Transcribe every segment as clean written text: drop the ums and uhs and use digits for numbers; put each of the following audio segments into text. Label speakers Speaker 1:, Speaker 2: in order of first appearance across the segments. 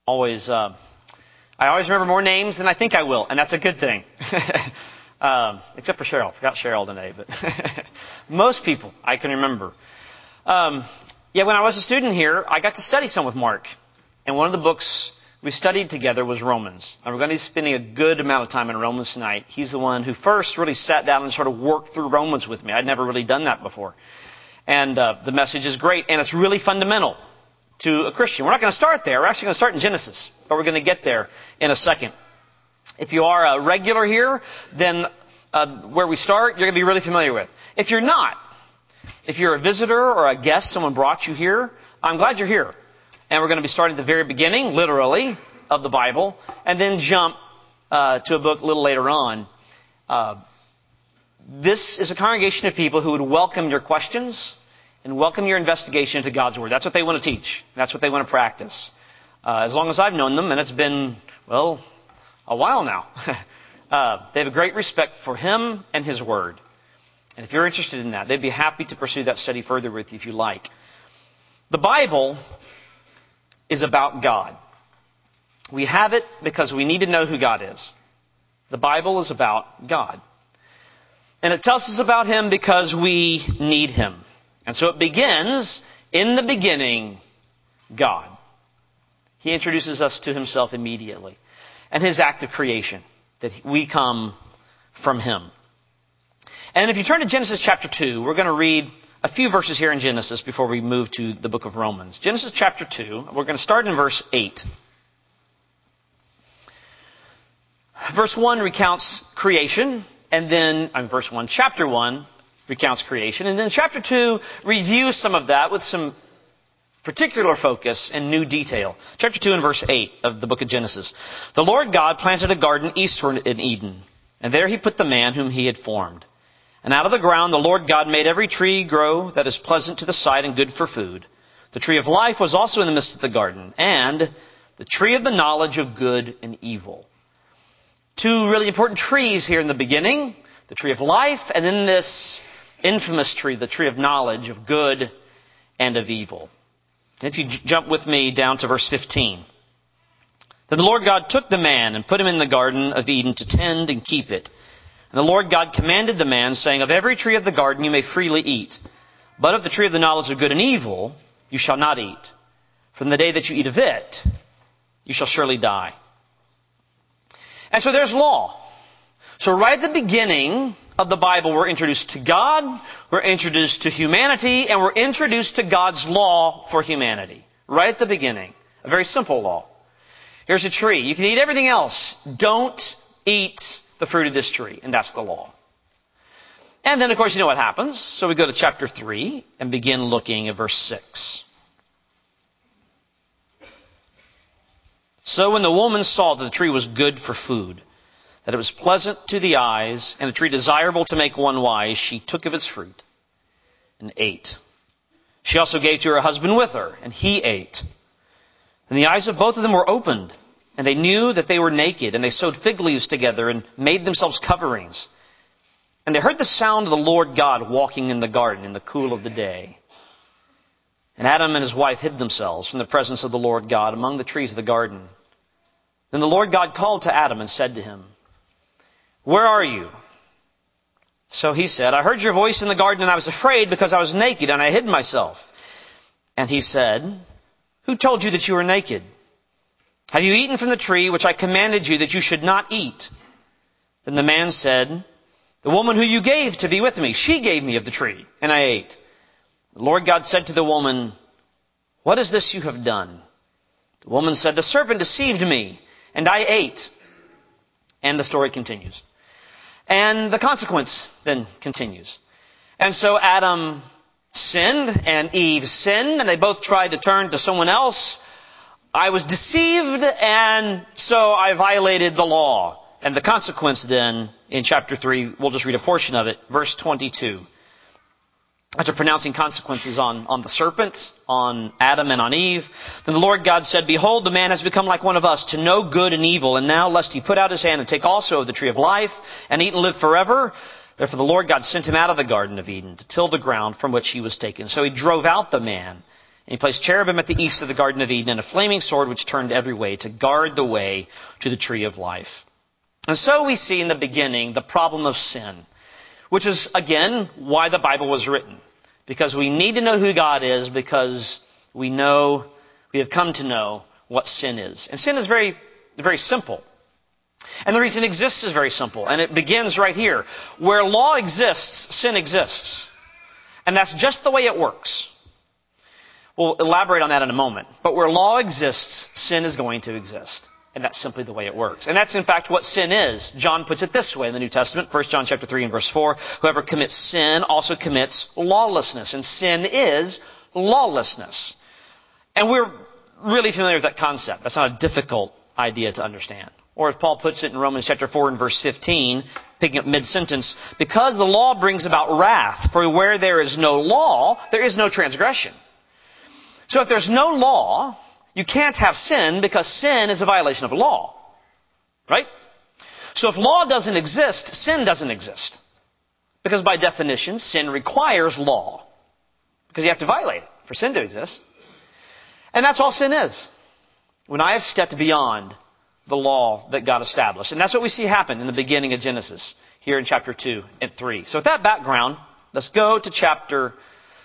Speaker 1: Always, I always remember more names than I think I will, and that's a good thing. Except for Cheryl. Forgot Cheryl today, but most people I can remember. When I was a student here, I got to study some with Mark. And one of the books we studied together was Romans. And we're going to be spending a good amount of time in Romans tonight. He's the one who first really sat down and sort of worked through Romans with me. I'd never really done that before. And the message is great, and it's really fundamental to a Christian. We're not going to start there. We're actually going to start in Genesis, but we're going to get there in a second. If you are a regular here, then where we start, you're going to be really familiar with. If you're not, if you're a visitor or a guest, someone brought you here, I'm glad you're here. And we're going to be starting at the very beginning, literally, of the Bible, and then jump to a book a little later on. This is a congregation of people who would welcome your questions and welcome your investigation into God's Word. That's what they want to teach. That's what they want to practice. As long as I've known them, and it's been, a while now, they have a great respect for Him and His Word. And if you're interested in that, they'd be happy to pursue that study further with you if you like. The Bible is about God. We have it because we need to know who God is. The Bible is about God. And it tells us about Him because we need Him. And so it begins, in the beginning, God. He introduces us to Himself immediately. And His act of creation, that we come from Him. And if you turn to Genesis chapter 2, we're going to read a few verses here in Genesis before we move to the book of Romans. Genesis chapter 2, we're going to start in verse 8. Verse 1 recounts creation, and then, verse 1, chapter 1 recounts creation, and then chapter 2 reviews some of that with some particular focus and new detail. Chapter 2 and verse 8 of the book of Genesis. The Lord God planted a garden eastward in Eden, and there He put the man whom He had formed. And out of the ground the Lord God made every tree grow that is pleasant to the sight and good for food. The tree of life was also in the midst of the garden, and the tree of the knowledge of good and evil. Two really important trees here in the beginning. The tree of life, and then this infamous tree, the tree of knowledge of good and of evil. If you jump with me down to verse 15. Then the Lord God took the man and put him in the garden of Eden to tend and keep it. And the Lord God commanded the man, saying, Of every tree of the garden you may freely eat, but of the tree of the knowledge of good and evil you shall not eat. From the day that you eat of it, you shall surely die. And so there's law. So right at the beginning of the Bible, we're introduced to God, we're introduced to humanity, and we're introduced to God's law for humanity. Right at the beginning. A very simple law. Here's a tree. You can eat everything else. Don't eat the fruit of this tree. And that's the law. And then, of course, you know what happens. So we go to chapter 3 and begin looking at verse 6. So when the woman saw that the tree was good for food, that it was pleasant to the eyes, and a tree desirable to make one wise, she took of its fruit and ate. She also gave to her husband with her, and he ate. And the eyes of both of them were opened, and they knew that they were naked, and they sewed fig leaves together and made themselves coverings. And they heard the sound of the Lord God walking in the garden in the cool of the day. And Adam and his wife hid themselves from the presence of the Lord God among the trees of the garden. Then the Lord God called to Adam and said to him, Where are you? So he said, I heard your voice in the garden, and I was afraid because I was naked, and I hid myself. And he said, Who told you that you were naked? Have you eaten from the tree which I commanded you that you should not eat? Then the man said, The woman who you gave to be with me, she gave me of the tree, and I ate. The Lord God said to the woman, What is this you have done? The woman said, The serpent deceived me, and I ate. And the story continues. And the consequence then continues. And so Adam sinned, and Eve sinned, and they both tried to turn to someone else. I was deceived, and so I violated the law. And the consequence then, in chapter 3, we'll just read a portion of it, verse 22. After pronouncing consequences on the serpent, on Adam and on Eve, then the Lord God said, Behold, the man has become like one of us, to know good and evil. And now, lest he put out his hand and take also of the tree of life, and eat and live forever, therefore the Lord God sent him out of the garden of Eden to till the ground from which he was taken. So he drove out the man, And he placed cherubim at the east of the Garden of Eden and a flaming sword which turned every way to guard the way to the tree of life. And so we see in the beginning the problem of sin, which is, again, why the Bible was written. Because we need to know who God is, because we have come to know what sin is. And sin is very, very simple. And the reason it exists is very simple. And it begins right here. Where law exists, sin exists. And that's just the way it works. We'll elaborate on that in a moment. But where law exists, sin is going to exist. And that's simply the way it works. And that's in fact what sin is. John puts it this way in the New Testament, 1 John chapter 3 and verse 4. Whoever commits sin also commits lawlessness. And sin is lawlessness. And we're really familiar with that concept. That's not a difficult idea to understand. Or as Paul puts it in Romans chapter 4 and verse 15, picking up mid-sentence, because the law brings about wrath, for where there is no law, there is no transgression. So if there's no law, you can't have sin because sin is a violation of law. Right? So if law doesn't exist, sin doesn't exist. Because by definition, sin requires law. Because you have to violate it for sin to exist. And that's all sin is. When I have stepped beyond the law that God established. And that's what we see happen in the beginning of Genesis, here in chapter 2 and 3. So with that background, let's go to chapter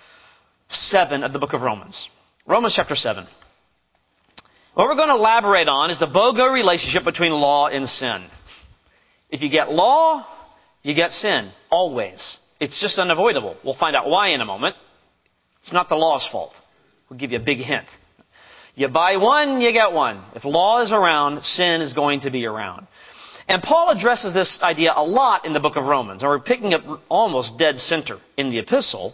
Speaker 1: 7 of the book of Romans. Romans chapter 7. What we're going to elaborate on is the BOGO relationship between law and sin. If you get law, you get sin. Always. It's just unavoidable. We'll find out why in a moment. It's not the law's fault. We'll give you a big hint. You buy one, you get one. If law is around, sin is going to be around. And Paul addresses this idea a lot in the book of Romans. And we're picking up almost dead center in the epistle.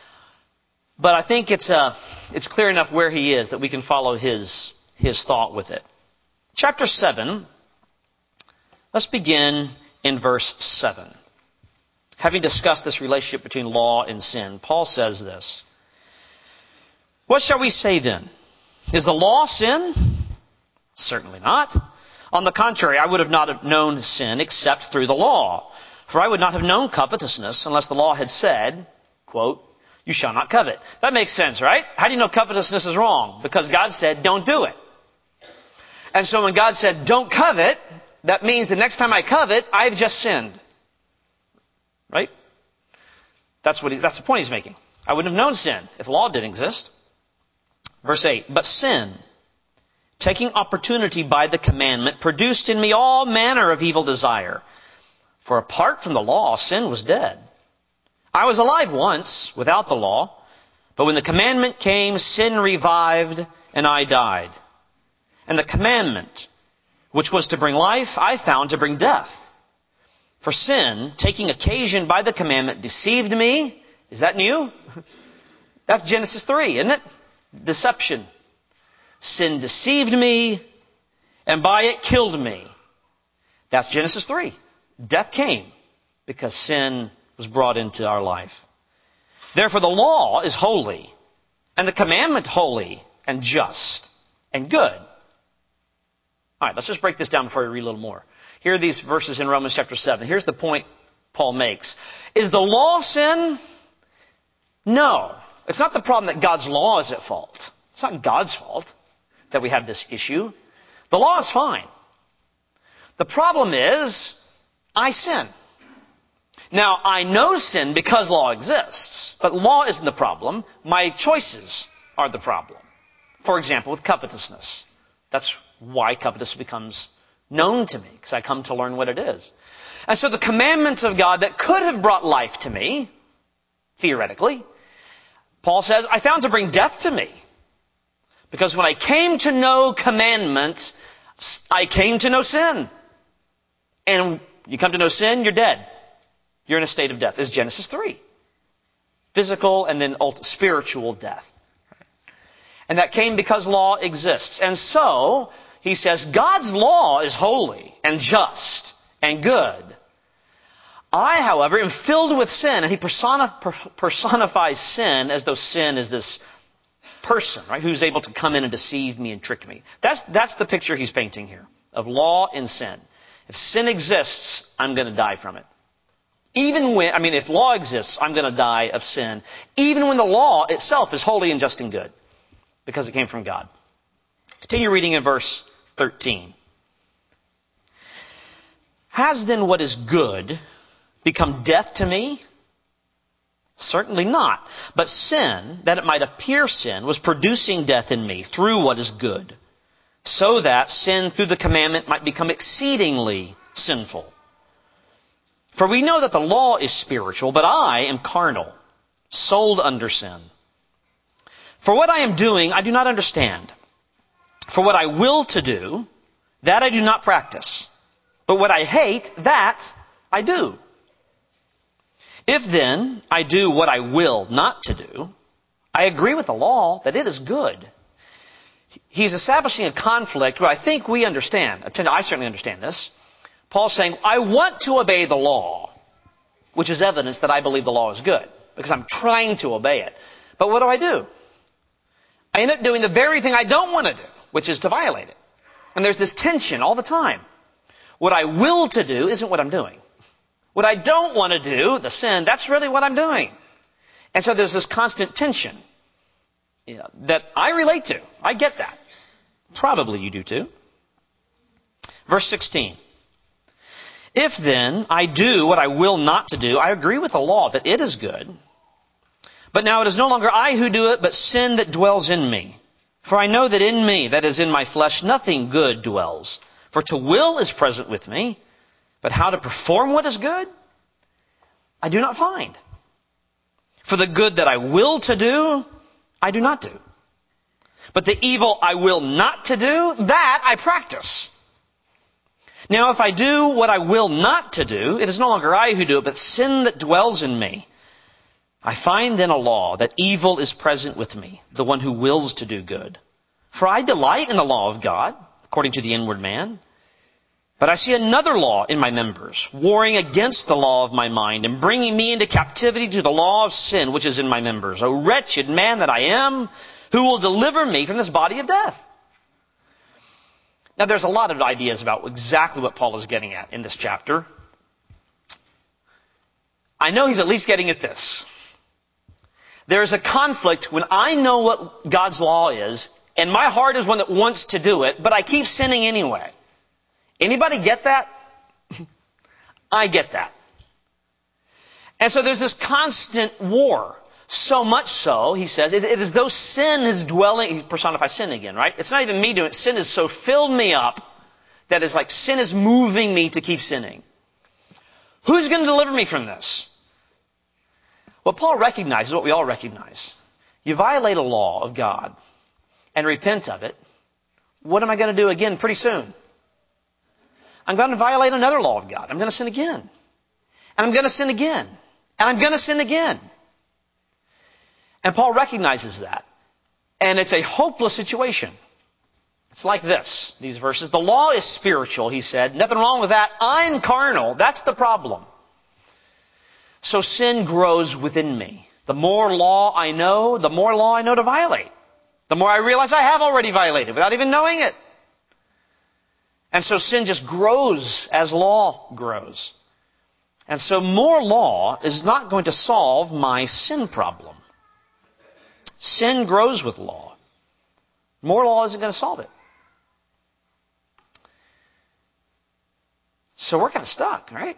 Speaker 1: But I think it's clear enough where he is that we can follow his thought with it. Chapter 7, let's begin in verse 7. Having discussed this relationship between law and sin, Paul says this. What shall we say then? Is the law sin? Certainly not. On the contrary, I would have not have known sin except through the law. For I would not have known covetousness unless the law had said, quote, you shall not covet. That makes sense, right? How do you know covetousness is wrong? Because God said, don't do it. And so when God said, don't covet, that means the next time I covet, I've just sinned. Right? That's the point he's making. I wouldn't have known sin if law didn't exist. Verse 8, but sin, taking opportunity by the commandment, produced in me all manner of evil desire. For apart from the law, sin was dead. I was alive once without the law, but when the commandment came, sin revived and I died. And the commandment, which was to bring life, I found to bring death. For sin, taking occasion by the commandment, deceived me. Is that new? That's Genesis 3, isn't it? Deception. Sin deceived me, and by it killed me. That's Genesis 3. Death came because sin was brought into our life. Therefore the law is holy, and the commandment holy and just and good. All right, let's just break this down before we read a little more. Here are these verses in Romans chapter 7. Here's the point Paul makes. Is the law sin? No. It's not the problem that God's law is at fault. It's not God's fault that we have this issue. The law is fine. The problem is, I sin. Now, I know sin because law exists, but law isn't the problem. My choices are the problem. For example, with covetousness. That's why covetousness becomes known to me, because I come to learn what it is. And so the commandments of God that could have brought life to me, theoretically, Paul says, I found to bring death to me. Because when I came to know commandment, I came to know sin. And you come to know sin, you're dead. You're in a state of death. It's Genesis 3. Physical and then spiritual death. And that came because law exists. And so, he says, God's law is holy and just and good. I, however, am filled with sin. And he personifies sin as though sin is this person, right, who's able to come in and deceive me and trick me. That's the picture he's painting here of law and sin. If sin exists, I'm going to die from it. If law exists, I'm going to die of sin. Even when the law itself is holy and just and good. because it came from God. Continue reading in verse 13. Has then what is good become death to me? Certainly not. But sin, that it might appear sin, was producing death in me through what is good, so that sin through the commandment might become exceedingly sinful. For we know that the law is spiritual, but I am carnal, sold under sin. For what I am doing, I do not understand. For what I will to do, that I do not practice. But what I hate, that I do. If then I do what I will not to do, I agree with the law that it is good. He's establishing a conflict where I think we understand. I certainly understand this. Paul's saying, I want to obey the law, which is evidence that I believe the law is good, because I'm trying to obey it. But what do? I end up doing the very thing I don't want to do, which is to violate it. And there's this tension all the time. What I will to do isn't what I'm doing. What I don't want to do, the sin, that's really what I'm doing. And so there's this constant tension that I relate to. I get that. Probably you do too. Verse 16. If then I do what I will not to do, I agree with the law that it is good. But now it is no longer I who do it, but sin that dwells in me. For I know that in me, that is in my flesh, nothing good dwells. For to will is present with me, but how to perform what is good, I do not find. For the good that I will to do, I do not do. But the evil I will not to do, that I practice. Now if I do what I will not to do, it is no longer I who do it, but sin that dwells in me. I find then a law that evil is present with me, the one who wills to do good. For I delight in the law of God, according to the inward man. But I see another law in my members, warring against the law of my mind and bringing me into captivity to the law of sin, which is in my members. O wretched man that I am, who will deliver me from this body of death? Now there's a lot of ideas about exactly what Paul is getting at in this chapter. I know he's at least getting at this. There's a conflict when I know what God's law is, and my heart is one that wants to do it, but I keep sinning anyway. Anybody get that? I get that. And so there's this constant war. So much so, he says, it is though sin is dwelling, he personifies sin again, right? It's not even me doing it. Sin has so filled me up that it's like sin is moving me to keep sinning. Who's going to deliver me from this? What Paul recognizes, what we all recognize. You violate a law of God and repent of it, what am I going to do again pretty soon? I'm going to violate another law of God. I'm going to sin again. And I'm going to sin again. And I'm going to sin again. And Paul recognizes that. And it's a hopeless situation. It's like this, these verses. The law is spiritual, he said. Nothing wrong with that. I'm carnal. That's the problem. So sin grows within me. The more law I know, the more law I know to violate. The more I realize I have already violated without even knowing it. And so sin just grows as law grows. And so more law is not going to solve my sin problem. Sin grows with law. More law isn't going to solve it. So we're kind of stuck, right?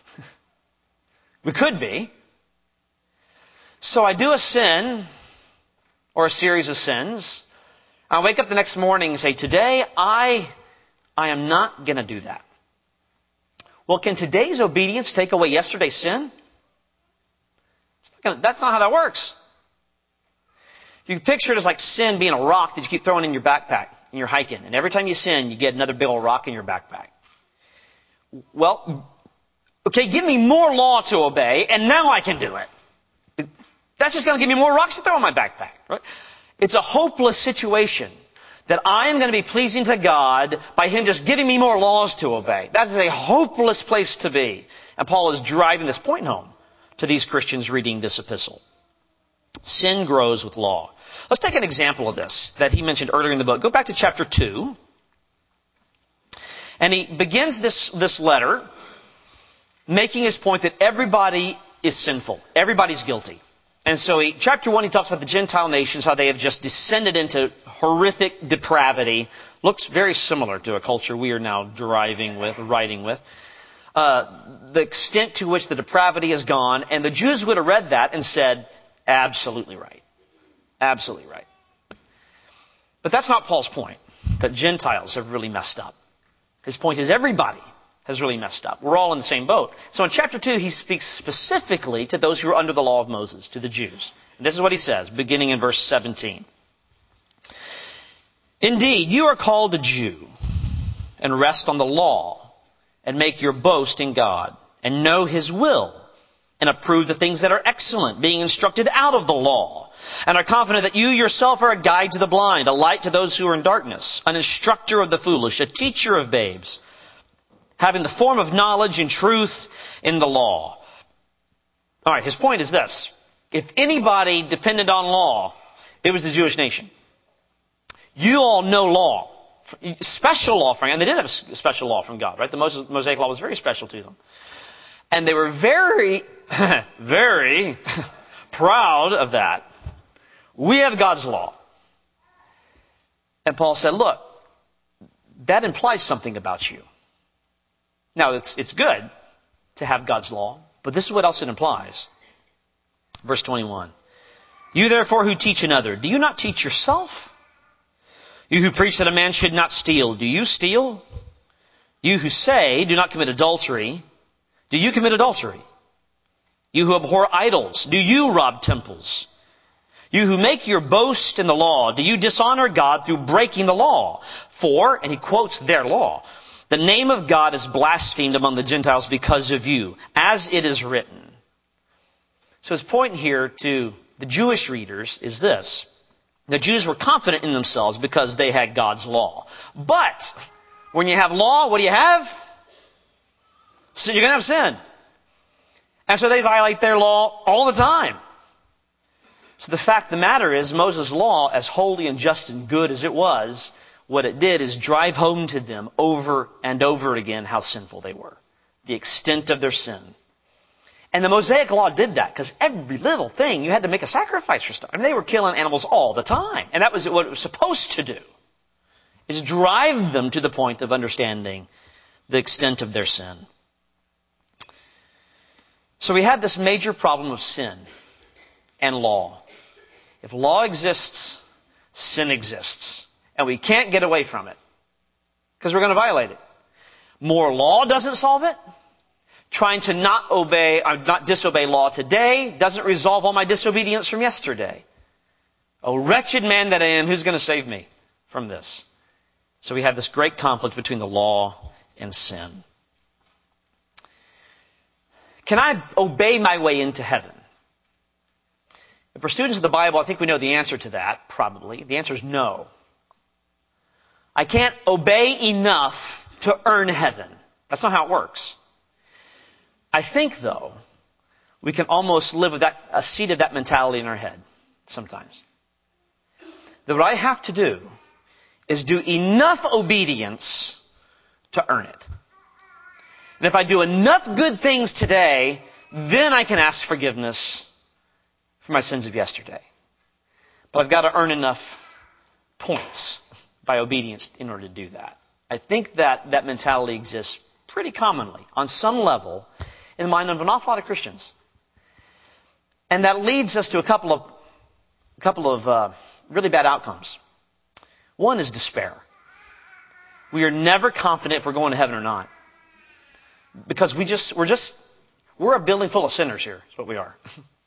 Speaker 1: We could be. So I do a sin or a series of sins. I wake up the next morning and say, today I am not going to do that. Well, can today's obedience take away yesterday's sin? That's not how that works. You can picture it as like sin being a rock that you keep throwing in your backpack and you're hiking. And every time you sin, you get another big old rock in your backpack. Well, okay, give me more law to obey, and now I can do it. That's just going to give me more rocks to throw in my backpack. Right? It's a hopeless situation that I am going to be pleasing to God by Him just giving me more laws to obey. That is a hopeless place to be. And Paul is driving this point home to these Christians reading this epistle. Sin grows with law. Let's take an example of this that he mentioned earlier in the book. Go back to chapter 2. And he begins this letter making his point that everybody is sinful. Everybody's guilty. And so chapter 1, he talks about the Gentile nations, how they have just descended into horrific depravity. Looks very similar to a culture we are now writing with. The extent to which the depravity has gone. And the Jews would have read that and said, absolutely right. Absolutely right. But that's not Paul's point, that Gentiles have really messed up. His point is everybody has really messed up. We're all in the same boat. So in chapter 2, he speaks specifically to those who are under the law of Moses, to the Jews. And this is what he says, beginning in verse 17. Indeed, you are called a Jew, and rest on the law, and make your boast in God, and know His will, and approve the things that are excellent, being instructed out of the law, and are confident that you yourself are a guide to the blind, a light to those who are in darkness, an instructor of the foolish, a teacher of babes, having the form of knowledge and truth in the law. All right, his point is this. If anybody depended on law, it was the Jewish nation. You all know law. Special law from God. And they did have a special law from God, right? The Mosaic law was very special to them. And they were very, very proud of that. We have God's law. And Paul said, look, that implies something about you. Now, it's good to have God's law, but this is what else it implies. Verse 21. You therefore who teach another, do you not teach yourself? You who preach that a man should not steal, do you steal? You who say, do not commit adultery, do you commit adultery? You who abhor idols, do you rob temples? You who make your boast in the law, do you dishonor God through breaking the law? For, and he quotes their law, the name of God is blasphemed among the Gentiles because of you, as it is written. So his point here to the Jewish readers is this. The Jews were confident in themselves because they had God's law. But when you have law, what do you have? So you're going to have sin. And so they violate their law all the time. So the fact of the matter is, Moses' law, as holy and just and good as it was, what it did is drive home to them over and over again how sinful they were. The extent of their sin. And the Mosaic law did that, because every little thing you had to make a sacrifice for stuff. I mean, they were killing animals all the time. And that was what it was supposed to do, is drive them to the point of understanding the extent of their sin. So we had this major problem of sin and law. If law exists, sin exists. And we can't get away from it, because we're going to violate it. More law doesn't solve it. Trying to not disobey law today doesn't resolve all my disobedience from yesterday. Oh, wretched man that I am, who's going to save me from this? So we have this great conflict between the law and sin. Can I obey my way into heaven? If we're students of the Bible, I think we know the answer to that, probably. The answer is no. I can't obey enough to earn heaven. That's not how it works. I think, though, we can almost live with a seed of that mentality in our head sometimes. That what I have to do is do enough obedience to earn it. And if I do enough good things today, then I can ask forgiveness for my sins of yesterday. But I've got to earn enough points by obedience in order to do that. I think that mentality exists pretty commonly, on some level, in the mind of an awful lot of Christians. And that leads us to a couple of really bad outcomes. One is despair. We are never confident if we're going to heaven or not. Because we're a building full of sinners here, is what we are.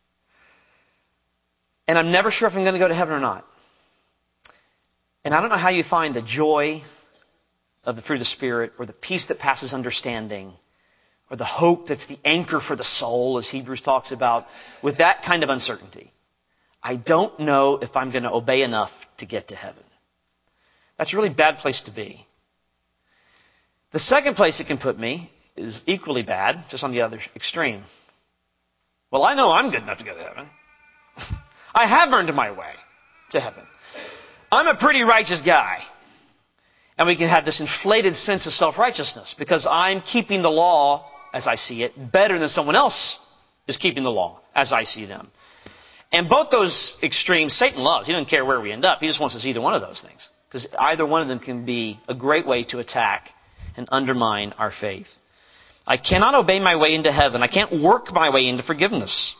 Speaker 1: And I'm never sure if I'm going to go to heaven or not. And I don't know how you find the joy of the fruit of the Spirit, or the peace that passes understanding, or the hope that's the anchor for the soul, as Hebrews talks about, with that kind of uncertainty. I don't know if I'm going to obey enough to get to heaven. That's a really bad place to be. The second place it can put me is equally bad, just on the other extreme. Well, I know I'm good enough to go to heaven. I have earned my way to heaven. I'm a pretty righteous guy. And we can have this inflated sense of self-righteousness because I'm keeping the law, as I see it, better than someone else is keeping the law, as I see them. And both those extremes Satan loves. He doesn't care where we end up. He just wants us either one of those things. Because either one of them can be a great way to attack and undermine our faith. I cannot obey my way into heaven. I can't work my way into forgiveness.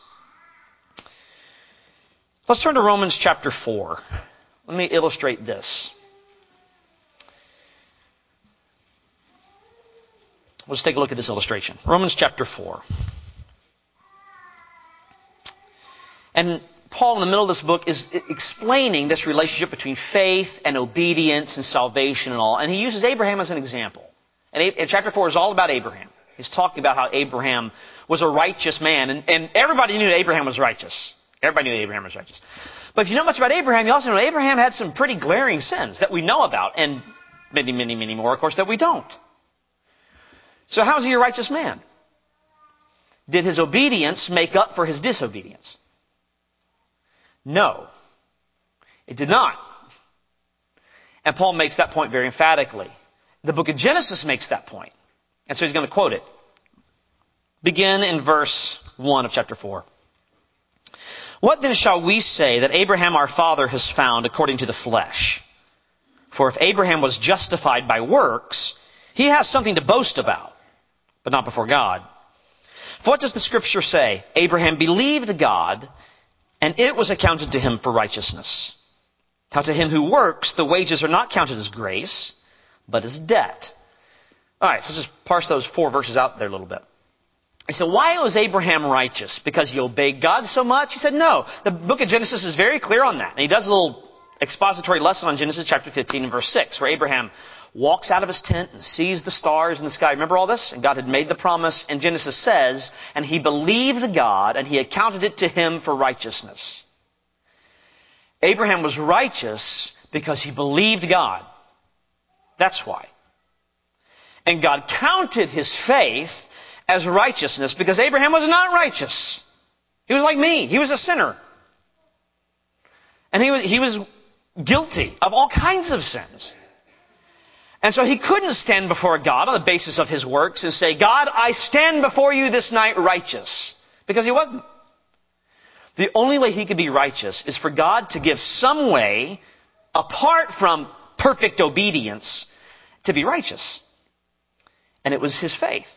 Speaker 1: Let's turn to Romans chapter 4. Let me illustrate this. Let's take a look at this illustration. Romans chapter 4. And Paul, in the middle of this book, is explaining this relationship between faith and obedience and salvation and all. And he uses Abraham as an example. And chapter 4 is all about Abraham. He's talking about how Abraham was a righteous man. And everybody knew Abraham was righteous. Everybody knew Abraham was righteous. But if you know much about Abraham, you also know Abraham had some pretty glaring sins that we know about. And many, many, many more, of course, that we don't. So how is he a righteous man? Did his obedience make up for his disobedience? No, it did not. And Paul makes that point very emphatically. The book of Genesis makes that point. And so he's going to quote it. Begin in verse 1 of chapter 4. What then shall we say that Abraham our father has found according to the flesh? For if Abraham was justified by works, he has something to boast about, but not before God. For what does the Scripture say? Abraham believed God, and it was accounted to him for righteousness. Now to him who works, the wages are not counted as grace, but as debt. All right, so just parse those 4 verses out there a little bit. I said, why was Abraham righteous? Because he obeyed God so much? He said, no. The book of Genesis is very clear on that. And he does a little expository lesson on Genesis chapter 15 and verse 6, where Abraham walks out of his tent and sees the stars in the sky. Remember all this? And God had made the promise. And Genesis says, and he believed God, and he accounted it to him for righteousness. Abraham was righteous because he believed God. That's why. And God counted his faith as righteousness because Abraham was not righteous. He was like me. He was a sinner. And he was guilty of all kinds of sins. And so he couldn't stand before God on the basis of his works and say, God, I stand before you this night righteous. Because he wasn't. The only way he could be righteous is for God to give some way, apart from perfect obedience, to be righteous. And it was his faith.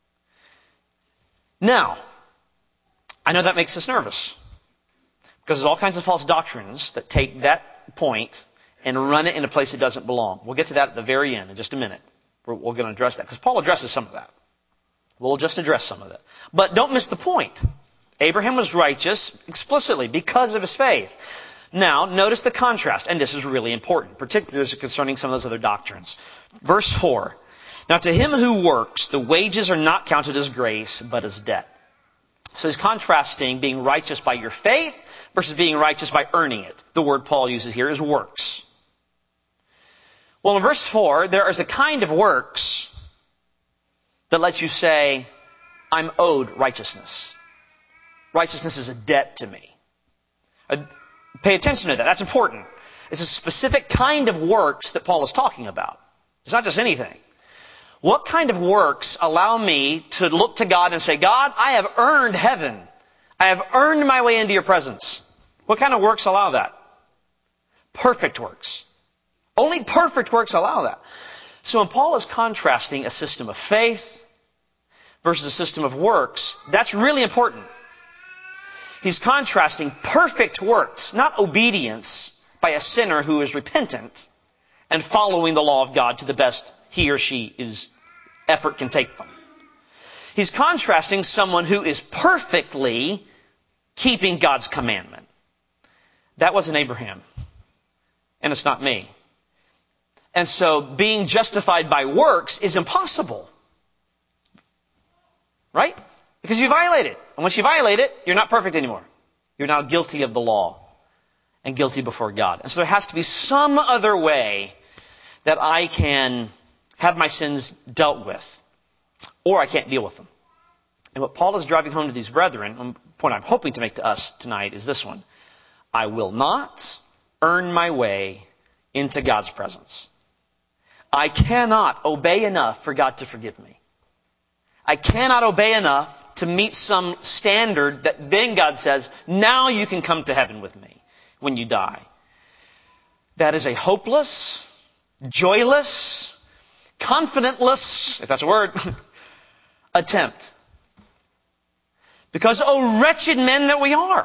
Speaker 1: Now, I know that makes us nervous. Because there's all kinds of false doctrines that take that point and run it in a place it doesn't belong. We'll get to that at the very end in just a minute. We're going to address that. Because Paul addresses some of that. We'll just address some of it. But don't miss the point. Abraham was righteous explicitly because of his faith. Now, notice the contrast. And this is really important, particularly concerning some of those other doctrines. Verse 4. Now to him who works, the wages are not counted as grace, but as debt. So he's contrasting being righteous by your faith versus being righteous by earning it. The word Paul uses here is works. Well, in verse 4, there is a kind of works that lets you say, I'm owed righteousness. Righteousness is a debt to me. Pay attention to that. That's important. It's a specific kind of works that Paul is talking about. It's not just anything. What kind of works allow me to look to God and say, God, I have earned heaven. I have earned my way into your presence. What kind of works allow that? Perfect works. Only perfect works allow that. So when Paul is contrasting a system of faith versus a system of works, that's really important. He's contrasting perfect works, not obedience by a sinner who is repentant and following the law of God to the best he or she effort can take them. He's contrasting someone who is perfectly keeping God's commandment. That wasn't Abraham. And it's not me. And so being justified by works is impossible. Right? Because you violate it. And once you violate it, you're not perfect anymore. You're now guilty of the law and guilty before God. And so there has to be some other way that I can have my sins dealt with, or I can't deal with them. And what Paul is driving home to these brethren, the point I'm hoping to make to us tonight is this one. I will not earn my way into God's presence. I cannot obey enough for God to forgive me. I cannot obey enough to meet some standard that then God says, now you can come to heaven with me when you die. That is a hopeless, joyless, confidentless, if that's a word, attempt. Because, oh, wretched men that we are.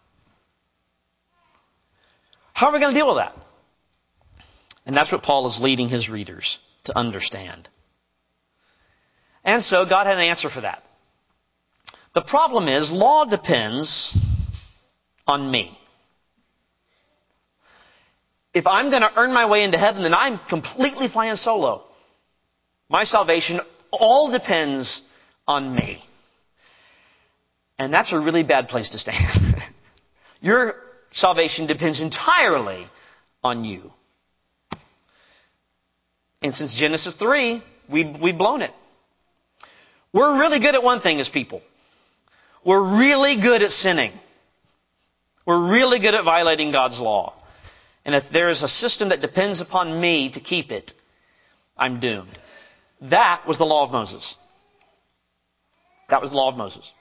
Speaker 1: How are we going to deal with that? And that's what Paul is leading his readers to understand. And so God had an answer for that. The problem is, law depends on me. If I'm going to earn my way into heaven, then I'm completely flying solo. My salvation all depends on me. And that's a really bad place to stand. Your salvation depends entirely on you. And since Genesis 3, we've blown it. We're really good at one thing as people. We're really good at sinning. We're really good at violating God's law. And if there is a system that depends upon me to keep it, I'm doomed. That was the law of Moses. That was the law of Moses.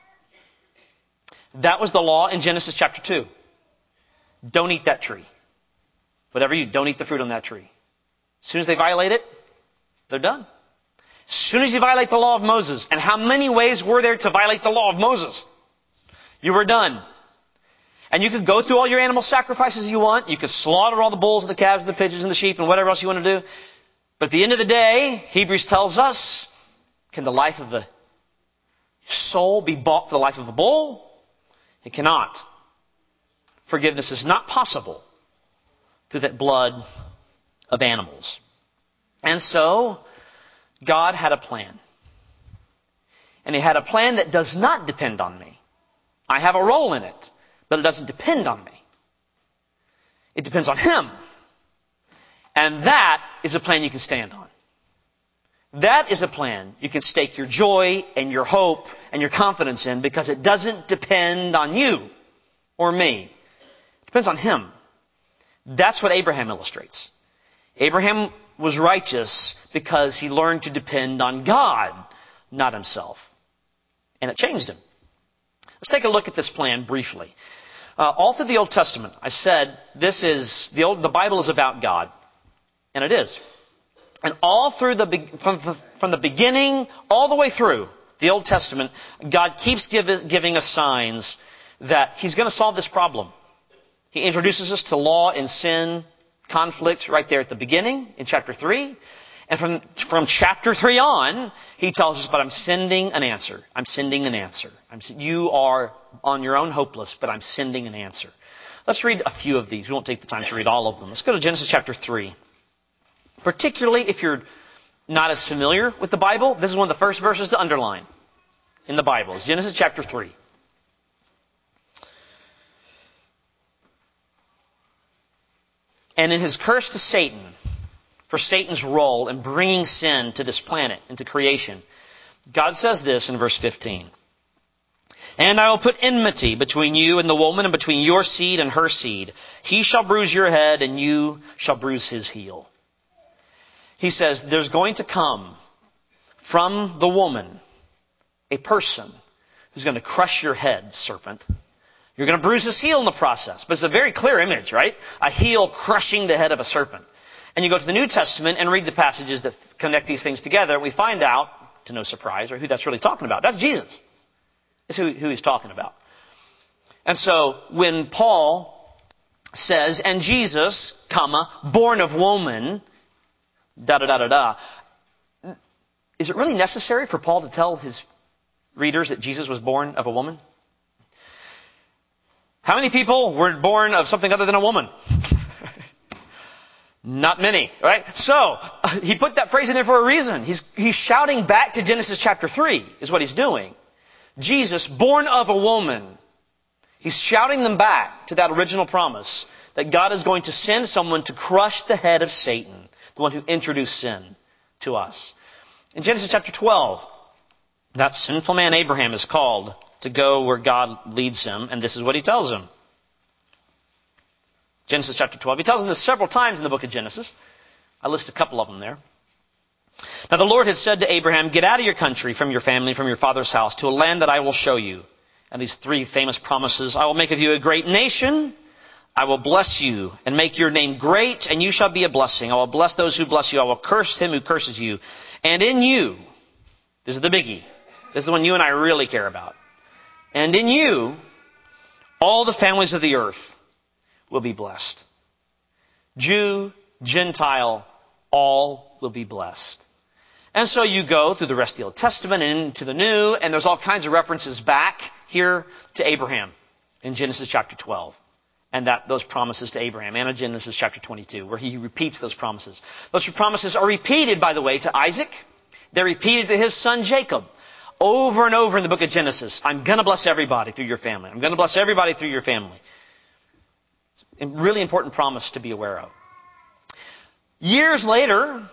Speaker 1: That was the law in Genesis chapter 2. Don't eat that tree. Whatever you, don't eat the fruit on that tree. As soon as they violate it, they're done. As soon as you violate the law of Moses, and how many ways were there to violate the law of Moses? You were done. And you could go through all your animal sacrifices you want. You could slaughter all the bulls and the calves and the pigeons and the sheep and whatever else you want to do. But at the end of the day, Hebrews tells us, can the life of the soul be bought for the life of a bull? It cannot. Forgiveness is not possible through that blood of animals. And so, God had a plan. And He had a plan that does not depend on me. I have a role in it, but it doesn't depend on me. It depends on Him. And that is a plan you can stand on. That is a plan you can stake your joy and your hope and your confidence in, because it doesn't depend on you or me. It depends on Him. That's what Abraham illustrates. Abraham was righteous because he learned to depend on God, not himself. And it changed him. Let's take a look at this plan briefly. All through the Old Testament, I said the Bible is about God. And it is. And all through from the beginning all the way through the Old Testament, God keeps giving us signs that He's going to solve this problem. He introduces us to law and sin conflict right there at the beginning in chapter 3. And from chapter 3 on, He tells us, but I'm sending an answer. I'm sending an answer. You are on your own hopeless, but I'm sending an answer. Let's read a few of these. We won't take the time to read all of them. Let's go to Genesis chapter 3. Particularly if you're not as familiar with the Bible, this is one of the first verses to underline in the Bible. It's Genesis chapter 3. And in His curse to Satan, for Satan's role in bringing sin to this planet, into creation, God says this in verse 15. And I will put enmity between you and the woman, and between your seed and her seed. He shall bruise your head, and you shall bruise his heel. He says there's going to come from the woman a person who's going to crush your head, serpent. You're going to bruise his heel in the process. But it's a very clear image, right? A heel crushing the head of a serpent. And you go to the New Testament and read the passages that connect these things together, and we find out, to no surprise, who that's really talking about. That's Jesus. That's who He's talking about. And so when Paul says, and Jesus, born of woman, is it really necessary for Paul to tell his readers that Jesus was born of a woman? How many people were born of something other than a woman? Not many, right? So, he put that phrase in there for a reason. He's shouting back to Genesis chapter 3, is what he's doing. Jesus, born of a woman. He's shouting them back to that original promise that God is going to send someone to crush the head of Satan, the one who introduced sin to us. In Genesis chapter 12, that sinful man Abraham is called to go where God leads him, and this is what He tells him. Genesis chapter 12. He tells him this several times in the book of Genesis. I list a couple of them there. Now the Lord had said to Abraham, get out of your country, from your family, from your father's house, to a land that I will show you. And these three famous promises: I will make of you a great nation. I will bless you and make your name great, and you shall be a blessing. I will bless those who bless you. I will curse him who curses you. And in you, this is the biggie. This is the one you and I really care about. And in you, all the families of the earth will be blessed. Jew, Gentile, all will be blessed. And so you go through the rest of the Old Testament and into the New, and there's all kinds of references back here to Abraham in Genesis chapter 12. And those promises to Abraham, and in Genesis chapter 22, where he repeats those promises. Those promises are repeated, by the way, to Isaac. They're repeated to his son Jacob. Over and over in the book of Genesis. I'm going to bless everybody through your family. I'm going to bless everybody through your family. It's a really important promise to be aware of. Years later,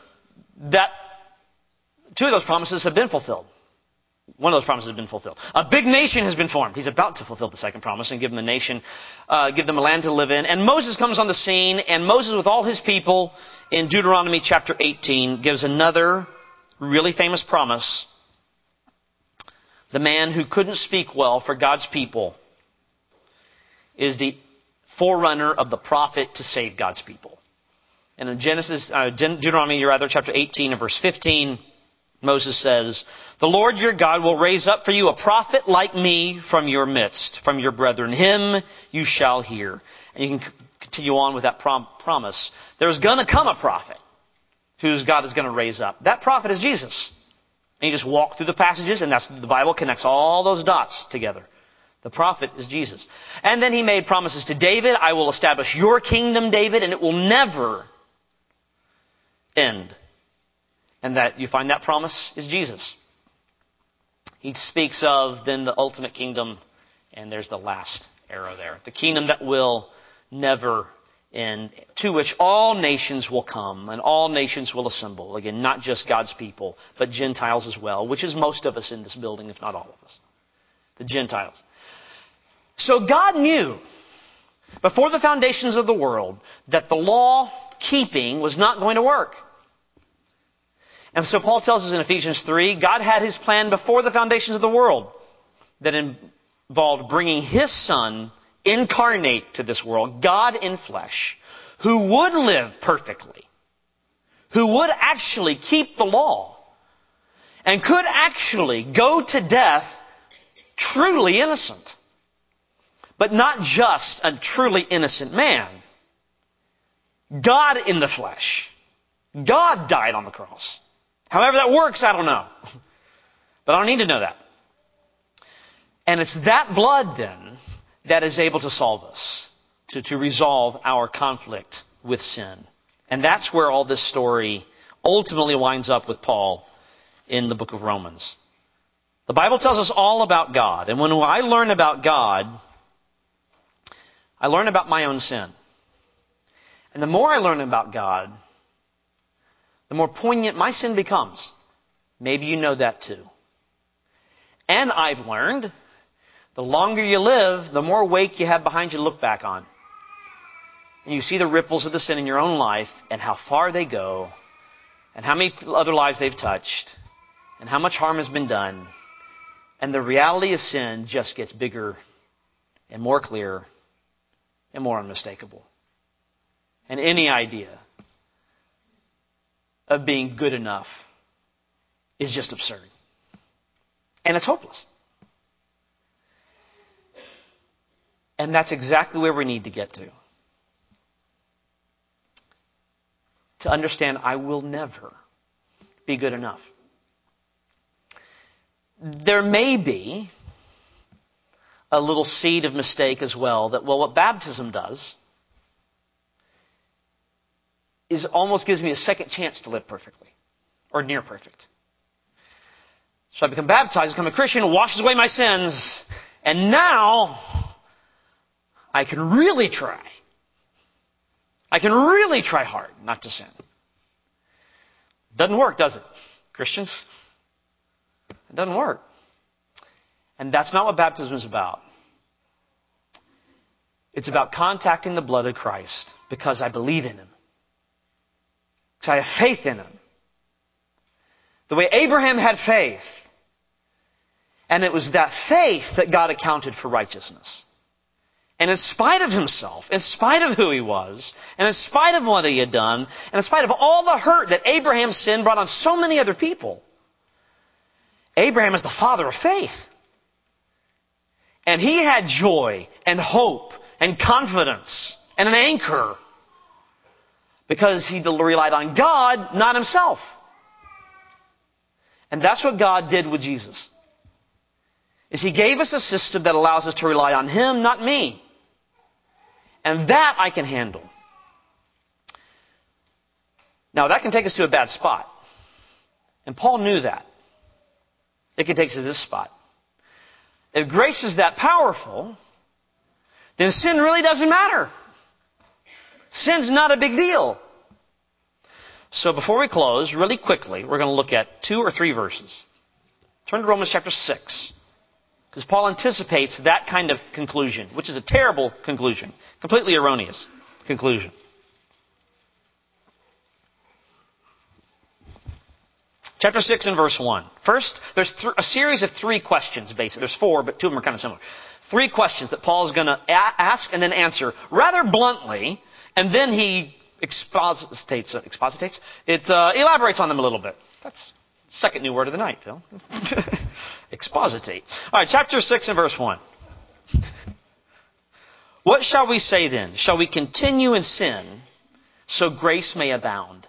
Speaker 1: two of those promises have been fulfilled. One of those promises has been fulfilled. A big nation has been formed. He's about to fulfill the second promise and give them the nation, give them a land to live in. And Moses comes on the scene, and Moses with all his people in Deuteronomy chapter 18 gives another really famous promise. The man who couldn't speak well for God's people is the forerunner of the prophet to save God's people. And in Deuteronomy chapter 18 and verse 15, Moses says, the Lord your God will raise up for you a prophet like me from your midst, from your brethren. Him you shall hear. And you can continue on with that promise. There's going to come a prophet whose God is going to raise up. That prophet is Jesus. And you just walk through the passages, and the Bible connects all those dots together. The prophet is Jesus. And then he made promises to David. I will establish your kingdom, David, and it will never end. And that you find that promise is Jesus. He speaks of then the ultimate kingdom, and there's the last arrow there. The kingdom that will never end, to which all nations will come and all nations will assemble. Again, not just God's people, but Gentiles as well, which is most of us in this building, if not all of us. The Gentiles. So God knew before the foundations of the world that the law keeping was not going to work. And so Paul tells us in Ephesians 3, God had his plan before the foundations of the world that involved bringing his Son incarnate to this world, God in flesh, who would live perfectly, who would actually keep the law, and could actually go to death truly innocent. But not just a truly innocent man. God in the flesh. God died on the cross. However that works, I don't know. But I don't need to know that. And it's that blood then that is able to solve us, to resolve our conflict with sin. And that's where all this story ultimately winds up with Paul in the book of Romans. The Bible tells us all about God. And when I learn about God, I learn about my own sin. And the more I learn about God, the more poignant my sin becomes. Maybe you know that too. And I've learned, the longer you live, the more wake you have behind you to look back on. And you see the ripples of the sin in your own life and how far they go and how many other lives they've touched and how much harm has been done. And the reality of sin just gets bigger and more clear and more unmistakable. And any idea of being good enough is just absurd. And it's hopeless. And that's exactly where we need to get to. To understand I will never be good enough. There may be a little seed of mistake as well that, what baptism does is almost gives me a second chance to live perfectly or near perfect. So I become baptized, become a Christian, washes away my sins, and now I can really try. I can really try hard not to sin. Doesn't work, does it, Christians? It doesn't work. And that's not what baptism is about. It's about contacting the blood of Christ because I believe in Him. Because I have faith in Him. The way Abraham had faith. And it was that faith that God accounted for righteousness. And in spite of himself, in spite of who he was, and in spite of what he had done, and in spite of all the hurt that Abraham's sin brought on so many other people, Abraham is the father of faith. And he had joy and hope and confidence and an anchor because he relied on God, not himself. And that's what God did with Jesus. Is he gave us a system that allows us to rely on him, not me. And that I can handle. Now that can take us to a bad spot. And Paul knew that. It can take us to this spot. If grace is that powerful, then sin really doesn't matter. Sin's not a big deal. So before we close, really quickly, we're going to look at 2 or 3 verses. Turn to Romans chapter 6. Because Paul anticipates that kind of conclusion, which is a terrible conclusion. Completely erroneous conclusion. Chapter 6 and verse 1. First, there's a series of 3 questions, basically. There's 4, but 2 of them are kind of similar. 3 questions that Paul is going to ask and then answer rather bluntly, and then he elaborates on them a little bit. That's the second new word of the night, Phil. Expositate. All right, chapter 6 and verse 1. What shall we say then? Shall we continue in sin so grace may abound?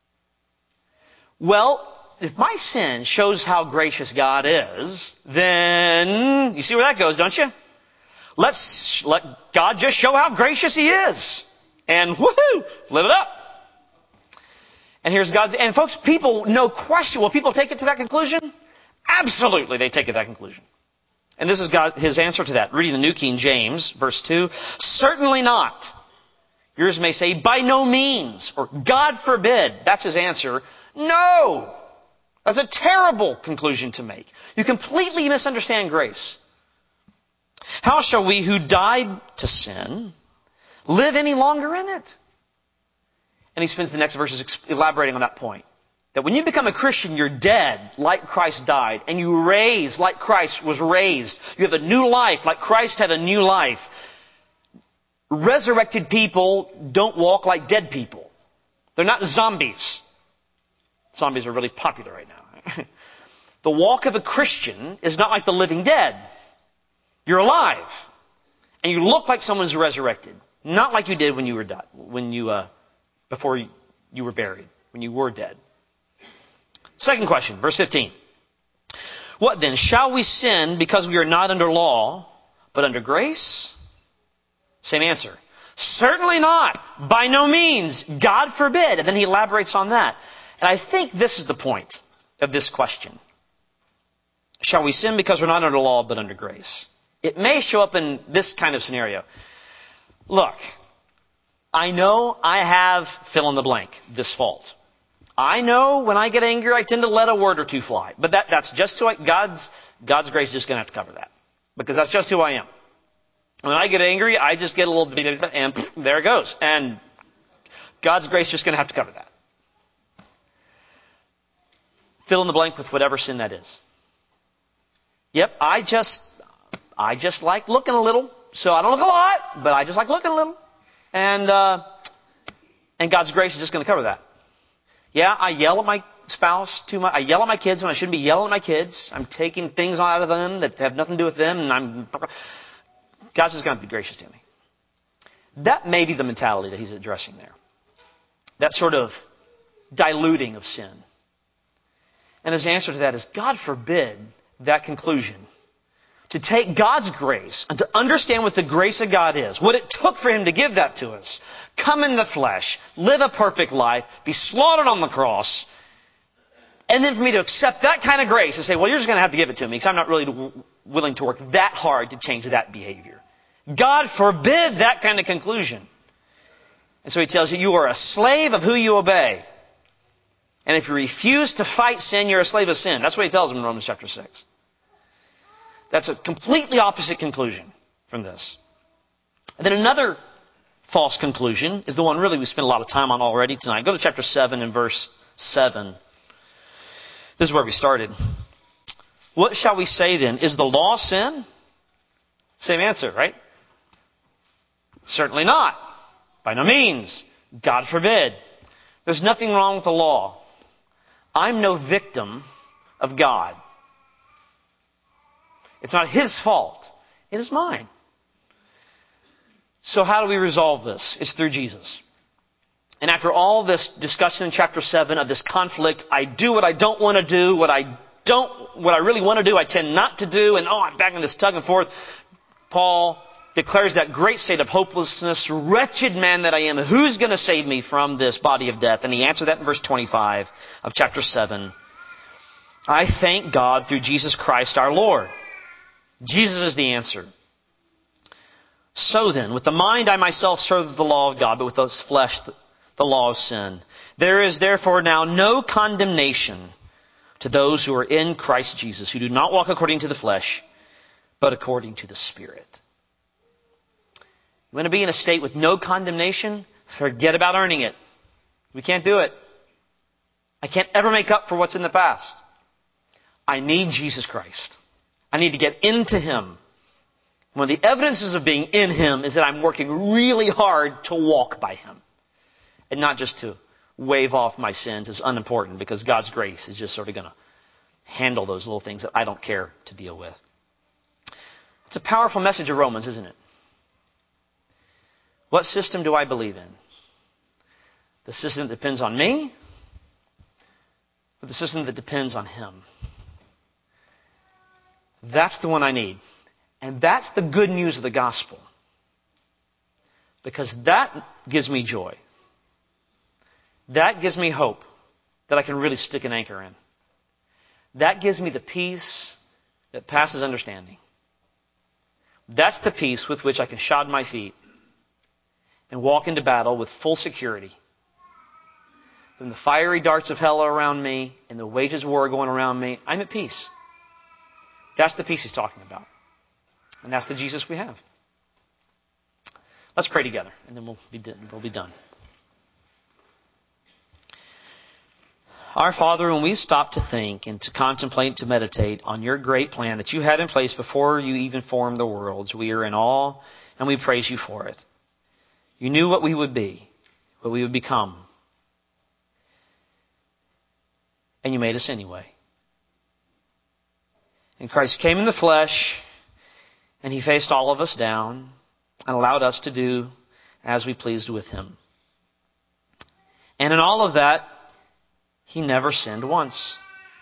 Speaker 1: Well, if my sin shows how gracious God is, then you see where that goes, don't you? Let's let God just show how gracious He is. And woohoo! Live it up. And here's God's, and folks, people, no question, will people take it to that conclusion? Absolutely, they take it to that conclusion. And this is His answer to that. Reading the New King James, verse 2. Certainly not. Yours may say, by no means, or God forbid. That's His answer. No! That's a terrible conclusion to make. You completely misunderstand grace. How shall we who died to sin live any longer in it? And he spends the next verses elaborating on that point. That when you become a Christian, you're dead like Christ died. And you raise like Christ was raised. You have a new life like Christ had a new life. Resurrected people don't walk like dead people. They're not zombies. Zombies are really popular right now. The walk of a Christian is not like the living dead. You're alive. And you look like someone's resurrected. Not like you did when you were before you were buried, when you were dead. Second question, verse 15. What then? Shall we sin because we are not under law, but under grace? Same answer. Certainly not. By no means. God forbid. And then he elaborates on that. And I think this is the point of this question. Shall we sin because we're not under law, but under grace? It may show up in this kind of scenario. Look, I know I have fill in the blank, this fault. I know when I get angry, I tend to let a word or two fly. But that's just who God's grace is just going to have to cover that. Because that's just who I am. When I get angry, I just get a little bit, and there it goes. And God's grace is just going to have to cover that. Fill in the blank with whatever sin that is. Yep, I just like looking a little. So I don't look a lot, but I just like looking a little. And God's grace is just going to cover that. Yeah, I yell at my spouse too much. I yell at my kids when I shouldn't be yelling at my kids. I'm taking things out of them that have nothing to do with them, and God's just going to be gracious to me. That may be the mentality that he's addressing there. That sort of diluting of sin. And his answer to that is, God forbid that conclusion. To take God's grace and to understand what the grace of God is, what it took for Him to give that to us, come in the flesh, live a perfect life, be slaughtered on the cross, and then for me to accept that kind of grace and say, well, you're just going to have to give it to me because I'm not really willing to work that hard to change that behavior. God forbid that kind of conclusion. And so he tells you, you are a slave of who you obey. And if you refuse to fight sin, you're a slave of sin. That's what he tells them in Romans chapter 6. That's a completely opposite conclusion from this. And then another false conclusion is the one really we spent a lot of time on already tonight. Go to chapter 7 and verse 7. This is where we started. What shall we say then? Is the law sin? Same answer, right? Certainly not. By no means. God forbid. There's nothing wrong with the law. I'm no victim of God. It's not His fault. It is mine. So how do we resolve this? It's through Jesus. And after all this discussion in chapter 7 of this conflict, I do what I don't want to do, what I really want to do, I tend not to do, and I'm back in this tug and forth. Paul declares that great state of hopelessness, wretched man that I am, who's going to save me from this body of death? And he answered that in verse 25 of chapter 7. I thank God through Jesus Christ our Lord. Jesus is the answer. So then, with the mind I myself serve the law of God, but with the flesh the law of sin. There is therefore now no condemnation to those who are in Christ Jesus, who do not walk according to the flesh, but according to the Spirit. You want to be in a state with no condemnation? Forget about earning it. We can't do it. I can't ever make up for what's in the past. I need Jesus Christ. I need to get into Him. One of the evidences of being in Him is that I'm working really hard to walk by Him. And not just to wave off my sins as unimportant, because God's grace is just sort of going to handle those little things that I don't care to deal with. It's a powerful message of Romans, isn't it? What system do I believe in? The system that depends on me, or the system that depends on Him? That's the one I need. And that's the good news of the gospel. Because that gives me joy. That gives me hope that I can really stick an anchor in. That gives me the peace that passes understanding. That's the peace with which I can shod my feet and walk into battle with full security. When the fiery darts of hell are around me and the wages of war are going around me, I'm at peace. That's the peace he's talking about. And that's the Jesus we have. Let's pray together, and then we'll be done. Our Father, when we stop to think and to contemplate, to meditate on your great plan that you had in place before you even formed the worlds, we are in awe and we praise you for it. You knew what we would be, what we would become. And you made us anyway. And Christ came in the flesh, and He faced all of us down and allowed us to do as we pleased with Him. And in all of that, He never sinned once.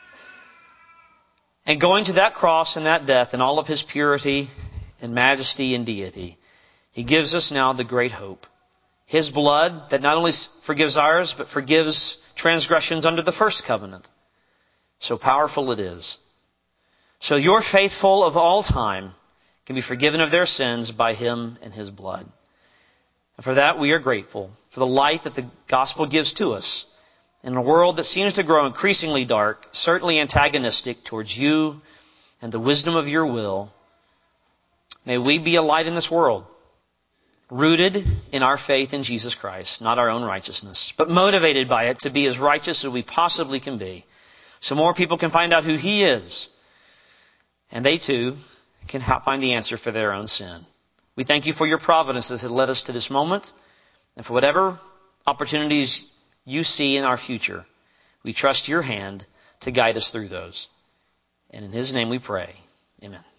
Speaker 1: And going to that cross and that death in all of His purity and majesty and deity, He gives us now the great hope. His blood that not only forgives ours, but forgives transgressions under the first covenant. So powerful it is. So your faithful of all time can be forgiven of their sins by Him and His blood. And for that we are grateful, for the light that the gospel gives to us in a world that seems to grow increasingly dark, certainly antagonistic towards you and the wisdom of your will. May we be a light in this world, rooted in our faith in Jesus Christ, not our own righteousness, but motivated by it to be as righteous as we possibly can be, so more people can find out who He is, and they too can find the answer for their own sin. We thank you for your providence that has led us to this moment, and for whatever opportunities you see in our future. We trust your hand to guide us through those. And in His name we pray. Amen.